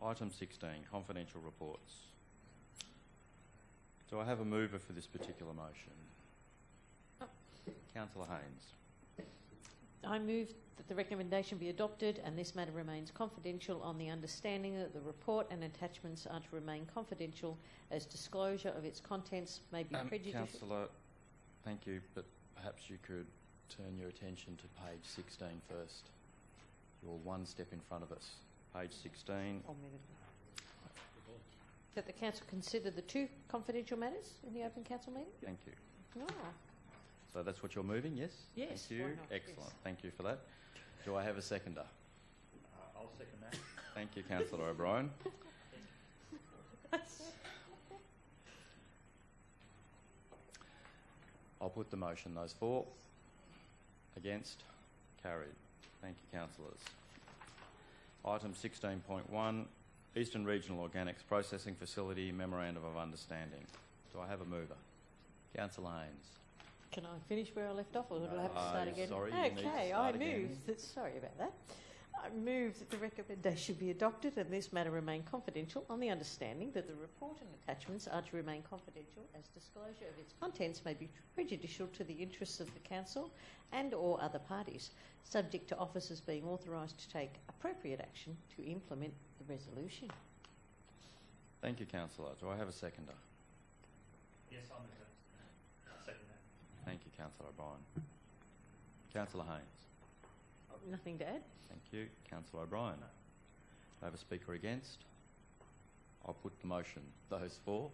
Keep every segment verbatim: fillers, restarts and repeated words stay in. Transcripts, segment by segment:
Item sixteen, confidential reports. Do I have a mover for this particular motion? Oh. Councillor Haynes. I move that the recommendation be adopted and this matter remains confidential on the understanding that the report and attachments are to remain confidential as disclosure of its contents may be Um, prejudicial. Councillor, thank you, but perhaps you could turn your attention to page sixteen first. You're one step in front of us. Page sixteen. I'll move it. That the council consider the two confidential matters in the open council meeting? Thank you. No. So that's what you're moving, yes? Yes, Thank you. why not? Excellent. Yes. Thank you for that. Do I have a seconder? Uh, I'll second that. Thank you, Councillor O'Brien. I'll put the motion. Those for? Against? Carried. Thank you, councillors. Item sixteen point one, Eastern Regional Organics Processing Facility Memorandum of Understanding. Do I have a mover? Councillor Haynes. Can I finish where I left off, or do I have to start Uh, again? sorry, you need to okay, start I again. move that. Sorry about that. I move that the recommendation be adopted and this matter remain confidential on the understanding that the report and attachments are to remain confidential as disclosure of its contents may be prejudicial to the interests of the council and or other parties, subject to officers being authorised to take appropriate action to implement the resolution. Thank you, councillor. Do I have a seconder? Yes, I'll move that. I'll second that. Thank you, councillor O'Brien. Councillor Haynes. Nothing to add? Thank you. Councillor O'Brien. Do I have a speaker against? I'll put the motion. Those for?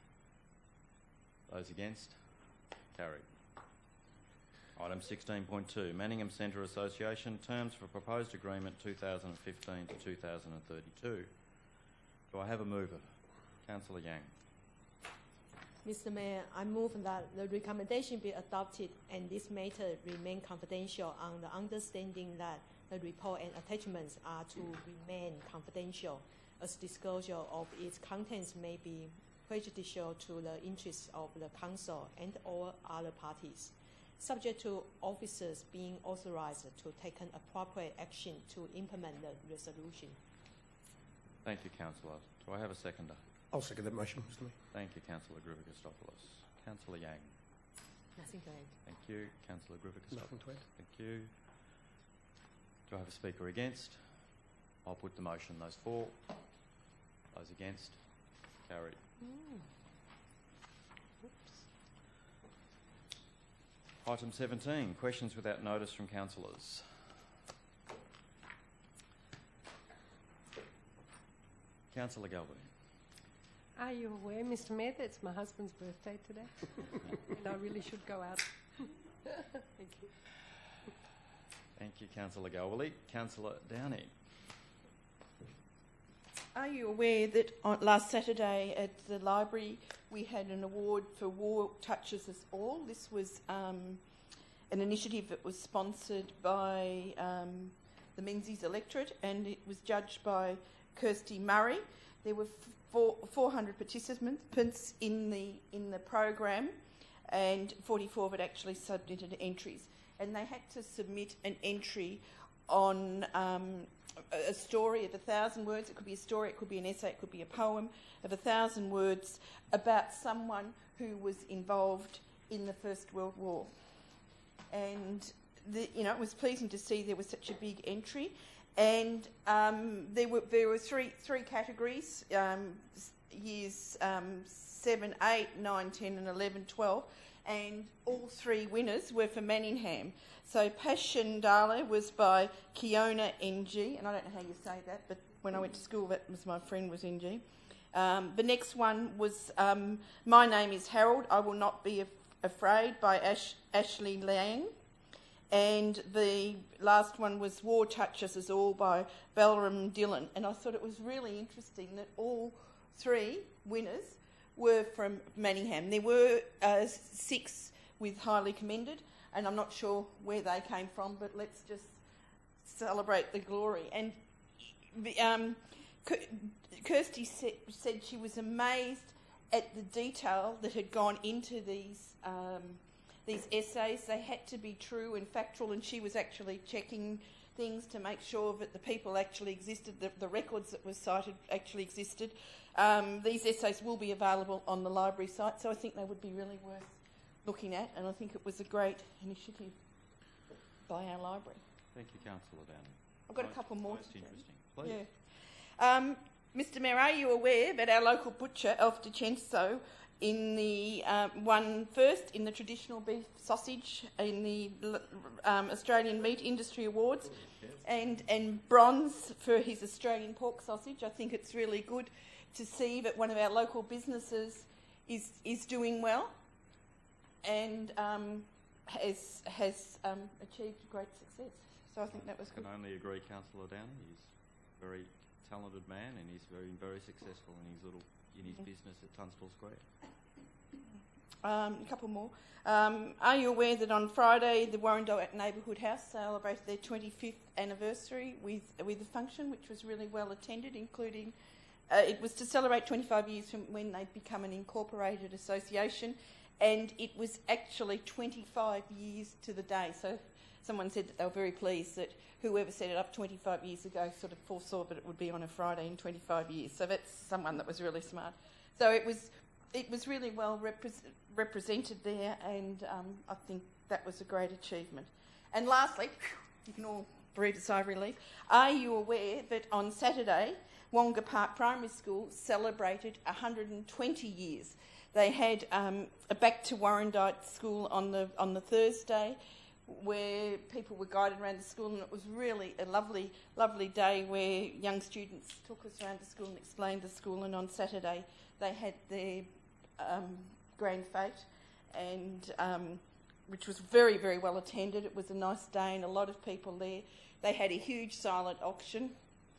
Those against? Carried. Item sixteen point two, Manningham Centre Association, terms for proposed agreement two thousand fifteen to two thousand thirty-two. Do I have a mover? Councillor Yang. Mister Mayor, I move that the recommendation be adopted and this matter remain confidential on the understanding that the report and attachments are to remain confidential as disclosure of its contents may be prejudicial to the interests of the council and or other parties, subject to officers being authorised to take an appropriate action to implement the resolution. Thank you, councillor. Do I have a seconder? I'll second that motion, Mister Mayor. Thank you, councillor Griffiths-Christopoulos. Councillor Yang. Nothing to add. Thank you. Councillor Griffiths-Christopoulos. Nothing to add. Thank you. Do I have a speaker against? I'll put the motion. Those for? Those against? Carried. Mm. Oops. Item seventeen, questions without notice from councillors. Councillor Galvin. Are you aware, Mister Mayor, that it's my husband's birthday today? And I really should go out. Thank you. Thank you, Councillor Galwally. Councillor Downey. Are you aware that on last Saturday at the library we had an award for War Touches Us All? This was um, an initiative that was sponsored by um, the Menzies electorate and it was judged by Kirsty Murray. There were four, four hundred participants in the in the program and forty-four of it actually submitted entries. And they had to submit an entry on um, a story of a thousand words. It could be a story, it could be an essay, it could be a poem of a thousand words about someone who was involved in the First World War. And the, you know, it was pleasing to see there was such a big entry. And um, there were there were three three categories: um, years um, seven, eight, nine, ten, and eleven, twelve. And all three winners were for Manningham. So Passchendaele was by Kiona N G, and I don't know how you say that, but when I went to school, that was my friend was N G. Um, the next one was um, My Name is Harold, I Will Not Be Af- Afraid by Ash- Ashley Lang. And the last one was War Touches Us All by Balaram Dillon. And I thought it was really interesting that all three winners were from Manningham. There were uh, six with highly commended, and I'm not sure where they came from, but let's just celebrate the glory. And um, Kirsty said she was amazed at the detail that had gone into these um, these essays. They had to be true and factual, and she was actually checking things to make sure that the people actually existed, the, the records that were cited actually existed. Um, these essays will be available on the library site, so I think they would be really worth looking at, and I think it was a great initiative by our library. Thank you, Councillor Downing. I've got Most- a couple more. Most to do. interesting. Please. Yeah. Um, Mister Mayor, are you aware that our local butcher, Elf DiCenso, in the um, won first in the traditional beef sausage in the um, Australian Meat Industry Awards, and and bronze for his Australian pork sausage? I think it's really good to see that one of our local businesses is is doing well, and um, has has um, achieved great success. So I think that was I can good. only agree, Councillor Downing. He's a very talented man, and he's very very successful in his little in his business at Tunstall Square. Um, a couple more. Um, are you aware that on Friday the Warrandyte Neighbourhood House celebrated their twenty-fifth anniversary with with a function which was really well attended, including uh, it was to celebrate twenty-five years from when they'd become an incorporated association, and it was actually twenty-five years to the day. So someone said that they were very pleased that whoever set it up twenty-five years ago sort of foresaw that it would be on a Friday in twenty-five years. So that's someone that was really smart. So it was it was really well repre- represented there, and um, I think that was a great achievement. And lastly, you can all breathe a sigh of relief. Are you aware that on Saturday, Wonga Park Primary School celebrated one hundred twenty years? They had um, a Back to Warrandyte School on the on the Thursday, where people were guided around the school, and it was really a lovely, lovely day where young students took us around the school and explained the school. And on Saturday, they had their um, grand fete, and um, which was very, very well attended. It was a nice day and a lot of people there. They had a huge silent auction,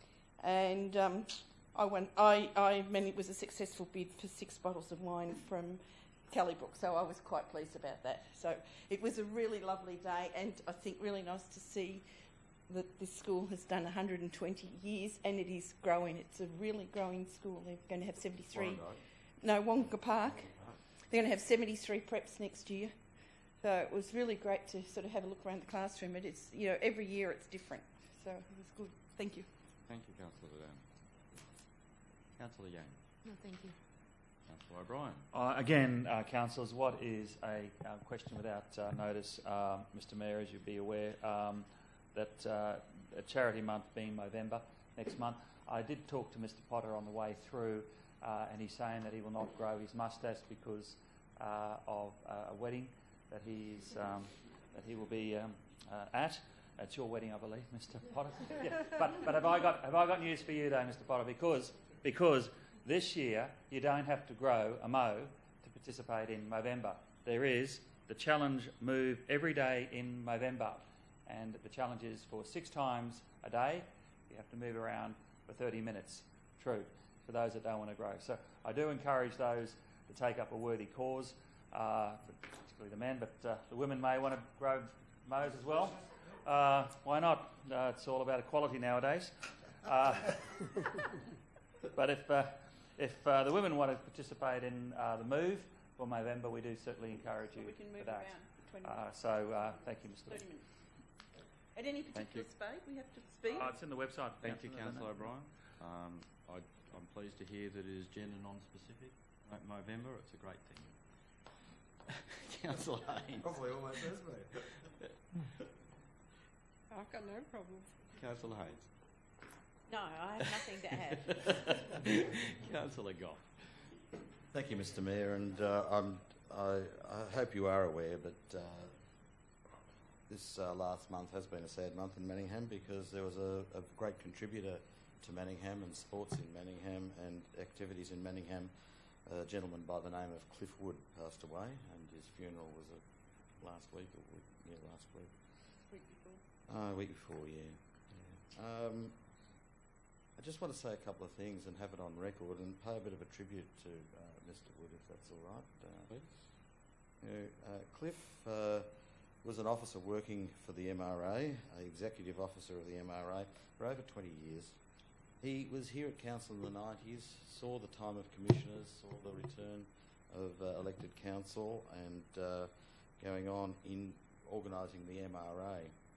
and um, I won. I, I mean, it was a successful bid for six bottles of wine from Kellybrook, so I was quite pleased about that. So it was a really lovely day, and I think really nice to see that this school has done one hundred twenty years, and it is growing. It's a really growing school. They're going to have seventy-three. No, Wonga Park. They're going to have seventy-three preps next year. So it was really great to sort of have a look around the classroom. It is, you know, every year it's different. So it was good. Thank you. Thank you, Councillor Downing. Councillor Yang. No, thank you. Councillor O'Brien. Uh, again, uh, councillors, what is a uh, question without uh, notice, uh, Mister Mayor, as you'd be aware, um, that uh, a charity month being November next month, I did talk to Mister Potter on the way through, uh, and he's saying that he will not grow his moustache because uh, of uh, a wedding that he is um, that he will be um, uh, at. It's your wedding, I believe, Mister Potter. Yeah. But but have I got have I got news for you though, Mister Potter? Because because this year you don't have to grow a mow to participate in Movember. There is the challenge move every day in Movember, and the challenge is for six times a day. You have to move around for thirty minutes. True, for those that don't want to grow. So I do encourage those to take up a worthy cause, uh, particularly the men, but uh, the women may want to grow mows as well. Uh, why not? Uh, it's all about equality nowadays. Uh, but if uh, if uh, the women want to participate in uh, the move for Movember, we do certainly encourage you We can for move that. around for twenty Uh, minutes. so uh, thank you, Mister thirty minutes. At any Thank particular you. spade, we have to speed. Oh, it's in the website. Thank you, Councillor, Councillor isn't it? O'Brien. Um, I, I'm pleased to hear that it is gender non-specific. Mo- Movember, it's a great thing. Councillor Haynes. Probably almost has been. I've got no problems. Councillor Haynes. No, I have nothing to add. Councillor Goff. Thank you, Mister Mayor, and uh, I'm, I, I hope you are aware that uh, this uh, last month has been a sad month in Manningham because there was a, a great contributor to Manningham and sports in Manningham and activities in Manningham. A gentleman by the name of Cliff Wood passed away, and his funeral was a, last week or week, yeah, last week. Week before. Uh, a week before, yeah. yeah. Um, I just want to say a couple of things and have it on record and pay a bit of a tribute to uh, Mister Wood, if that's all right. Uh, Please. You know, uh, Cliff uh, was an officer working for the M R A, an executive officer of the M R A, for over twenty years. He was here at council in the nineties, saw the time of commissioners, saw the return of uh, elected council and uh, going on in organising the M R A.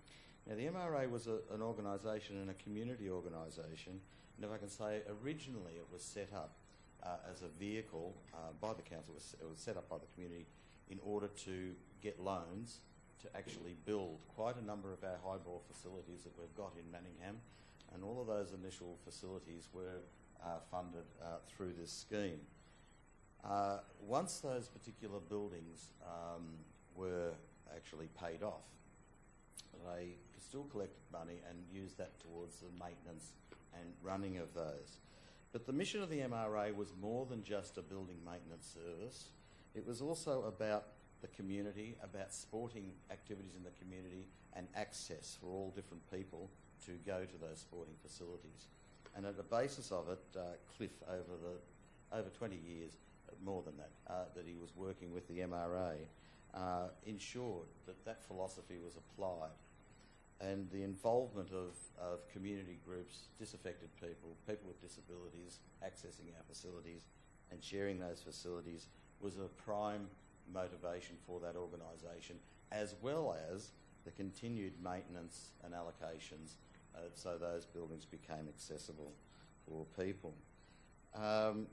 Now, the M R A was a, an organisation and a community organisation, and if I can say, originally it was set up uh, as a vehicle uh, by the council. It was, it was set up by the community in order to get loans to actually build quite a number of our highball facilities that we've got in Manningham, and all of those initial facilities were uh, funded uh, through this scheme. Uh, once those particular buildings um, were actually paid off, they still collected money and used that towards the maintenance and running of those. But the mission of the M R A was more than just a building maintenance service. It was also about the community, about sporting activities in the community and access for all different people to go to those sporting facilities. And at the basis of it, uh, Cliff, over the over twenty years, more than that, uh, that he was working with the M R A, uh, ensured that that philosophy was applied. And the involvement of, of community groups, disaffected people, people with disabilities, accessing our facilities and sharing those facilities was a prime motivation for that organisation, as well as the continued maintenance and allocations uh, so those buildings became accessible for people. Um,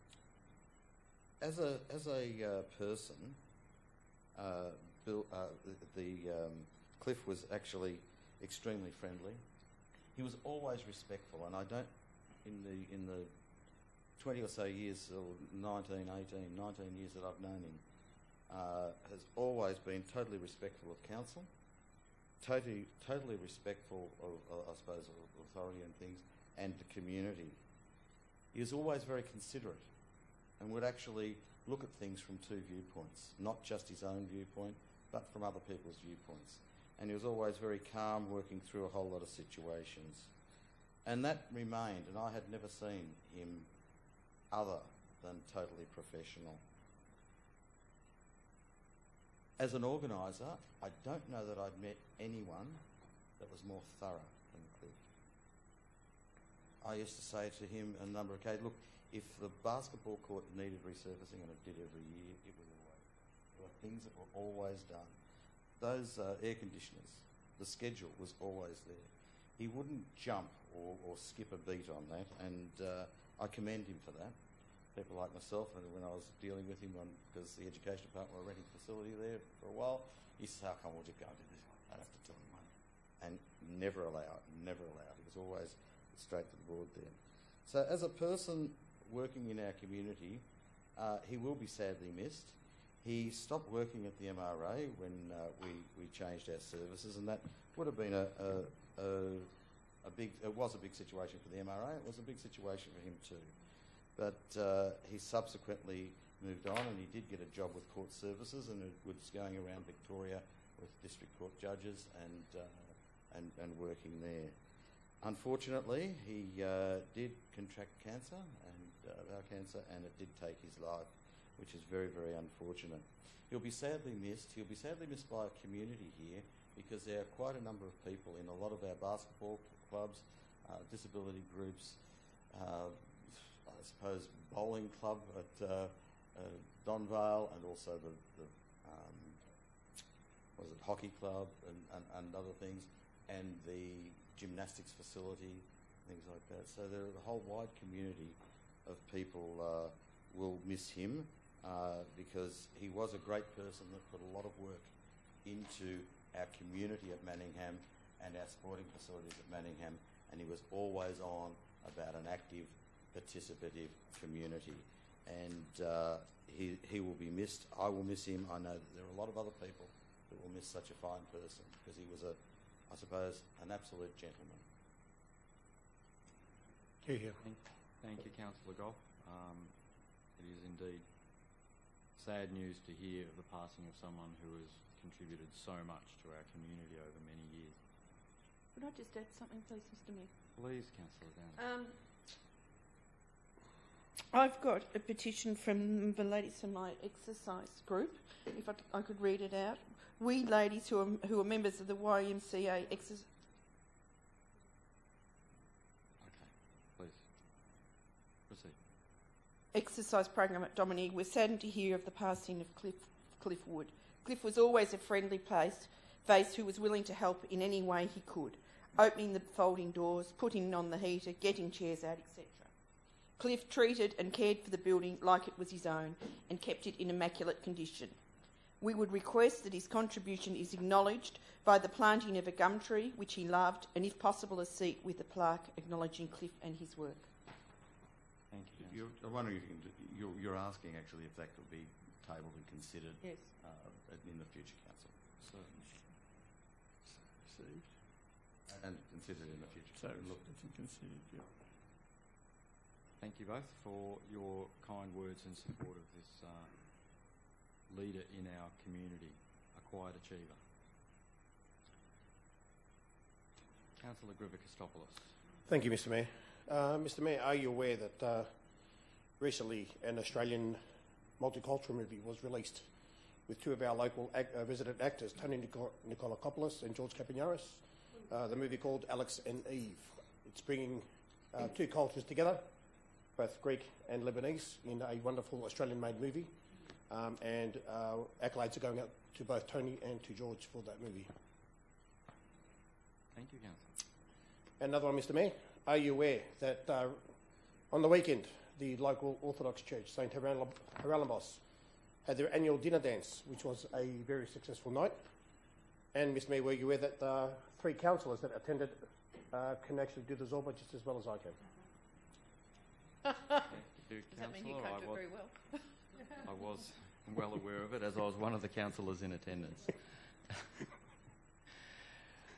as a, as a uh, person, uh, Bill, uh, the, the um, Cliff was actually extremely friendly. He was always respectful, and I don't, in the in the twenty or so years, or nineteen, eighteen, nineteen years that I've known him, uh, has always been totally respectful of council, totally totally respectful of, uh, I suppose, of authority and things, and the community. He was always very considerate, and would actually look at things from two viewpoints, not just his own viewpoint, but from other people's viewpoints. And he was always very calm, working through a whole lot of situations. And that remained, and I had never seen him other than totally professional. As an organiser, I don't know that I'd met anyone that was more thorough than Cliff. I used to say to him on a number of occasions, look, if the basketball court needed resurfacing, and it did every year, it was always, there were things that were always done. Those uh, air conditioners, the schedule was always there. He wouldn't jump or, or skip a beat on that, and uh, I commend him for that. People like myself, and when I was dealing with him, on, because the education department were renting a facility there for a while, he said, how come would you go and do this? I'd have to tell him money. And never allow it, never allow it. He was always straight to the board there. So as a person working in our community, uh, he will be sadly missed. He stopped working at the M R A when uh, we, we changed our services, and that would have been a, a, a, a big, it was a big situation for the M R A, it was a big situation for him too. But uh, he subsequently moved on, and he did get a job with court services, and it was going around Victoria with district court judges and, uh, and, and working there. Unfortunately, he uh, did contract cancer, and uh, bowel cancer, and it did take his life, which is very, very unfortunate. He'll be sadly missed. He'll be sadly missed by a community here, because there are quite a number of people in a lot of our basketball clubs, uh, disability groups, uh, I suppose bowling club at uh, uh, Donvale, and also the, the um, was it hockey club and, and, and other things, and the gymnastics facility, things like that. So there are a whole wide community of people uh, will miss him. Uh, because he was a great person that put a lot of work into our community at Manningham and our sporting facilities at Manningham, and he was always on about an active, participative community. And uh, he, he will be missed. I will miss him. I know that there are a lot of other people that will miss such a fine person, because he was, a, I suppose, an absolute gentleman. Hear, hear. Thank, thank you, Councillor Goff. Um, it is indeed sad news to hear of the passing of someone who has contributed so much to our community over many years. Would I just add something, please, Mister Mayor? Please, Councillor Downs. Um, I've got a petition from the Ladies in My Exercise group, if I, I could read it out. We ladies who are, who are members of the Y M C A exercise... Okay, please. Proceed. exercise program at Dominique, we're saddened to hear of the passing of Cliff, Cliff Wood. Cliff was always a friendly place face who was willing to help in any way he could, opening the folding doors, putting on the heater, getting chairs out, et cetera. Cliff treated and cared for the building like it was his own and kept it in immaculate condition. We would request that his contribution is acknowledged by the planting of a gum tree, which he loved, and if possible a seat with a plaque acknowledging Cliff and his work. Thank you. Councillor. You're, I'm wondering if you can, do- you're, you're asking actually if that could be tabled and considered Yes. uh, in the future, council, Certainly. Received. and considered in the future. So And look, it's considered, yeah. Thank you both for your kind words in support of this uh, leader in our community, a quiet achiever. Councillor Griver-Christopoulos. Thank you, Mr Mayor. Uh, Mr Mayor, are you aware that uh, recently an Australian multicultural movie was released with two of our local ac- uh, resident actors, Tony Nico- Nikolakopoulos and George Kapiniaris, uh, the movie called Alex and Eve. It's bringing uh, two cultures together, both Greek and Lebanese, in a wonderful Australian-made movie. Um, and uh, accolades are going out to both Tony and to George for that movie. Thank you, Councillor. Another one, Mr Mayor. Are you aware that uh, on the weekend, the local Orthodox Church, Saint Haralambos, had their annual dinner dance, which was a very successful night? And, Mr Mayor, were you aware that uh, three councillors that attended uh, can actually do the Zorba just as well as I can? Thank you, Does that mean you Councillor. can't do I it very well? was, I was well aware of it, as I was one of the councillors in attendance.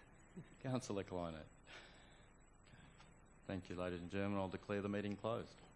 Councillor Kleinert. Thank you, ladies and gentlemen. I'll declare the meeting closed.